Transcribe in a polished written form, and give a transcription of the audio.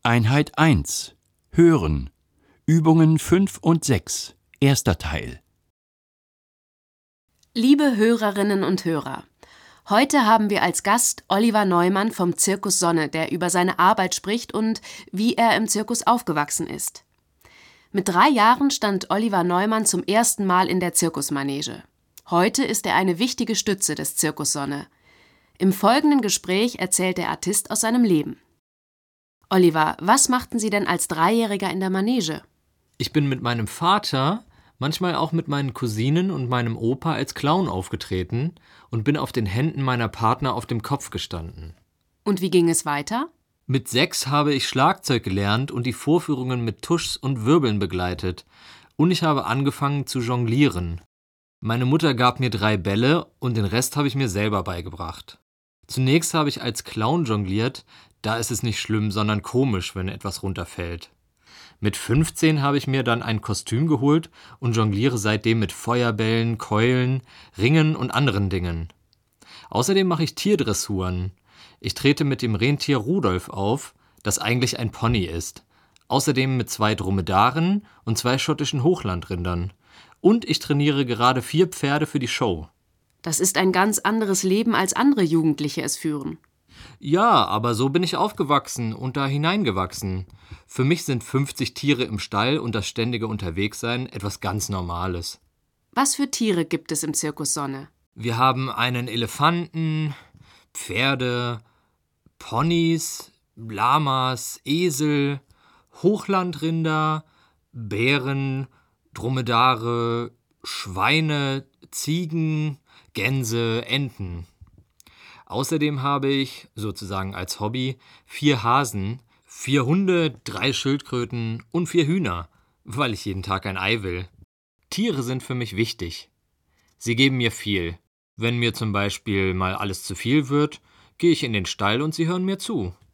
Einheit 1 Hören Übungen 5 und 6 Erster Teil. Liebe Hörerinnen und Hörer, heute haben wir als Gast Oliver Neumann vom Zirkus Sonne, der über seine Arbeit spricht und wie er im Zirkus aufgewachsen ist. Mit 3 Jahren stand Oliver Neumann zum ersten Mal in der Zirkusmanege. Heute ist er eine wichtige Stütze des Zirkus Sonne. Im folgenden Gespräch erzählt der Artist aus seinem Leben. Oliver, was machten Sie denn als Dreijähriger in der Manege? Ich bin mit meinem Vater, manchmal auch mit meinen Cousinen und meinem Opa als Clown aufgetreten und bin auf den Händen meiner Partner auf dem Kopf gestanden. Und wie ging es weiter? Mit 6 habe ich Schlagzeug gelernt und die Vorführungen mit Tuschs und Wirbeln begleitet. Und ich habe angefangen zu jonglieren. Meine Mutter gab mir 3 Bälle und den Rest habe ich mir selber beigebracht. Zunächst habe ich als Clown jongliert, da ist es nicht schlimm, sondern komisch, wenn etwas runterfällt. Mit 15 habe ich mir dann ein Kostüm geholt und jongliere seitdem mit Feuerbällen, Keulen, Ringen und anderen Dingen. Außerdem mache ich Tierdressuren. Ich trete mit dem Rentier Rudolf auf, das eigentlich ein Pony ist. Außerdem mit 2 Dromedaren und 2 schottischen Hochlandrindern. Und ich trainiere gerade 4 Pferde für die Show. Das ist ein ganz anderes Leben, als andere Jugendliche es führen. Ja, aber so bin ich aufgewachsen und da hineingewachsen. Für mich sind 50 Tiere im Stall und das ständige Unterwegssein etwas ganz Normales. Was für Tiere gibt es im Zirkus Sonne? Wir haben einen Elefanten, Pferde, Ponys, Lamas, Esel, Hochlandrinder, Bären, Dromedare, Schweine, Ziegen, Gänse, Enten. Außerdem habe ich, sozusagen als Hobby, 4 Hasen, 4 Hunde, 3 Schildkröten und 4 Hühner, weil ich jeden Tag ein Ei will. Tiere sind für mich wichtig. Sie geben mir viel. Wenn mir zum Beispiel mal alles zu viel wird, gehe ich in den Stall und sie hören mir zu.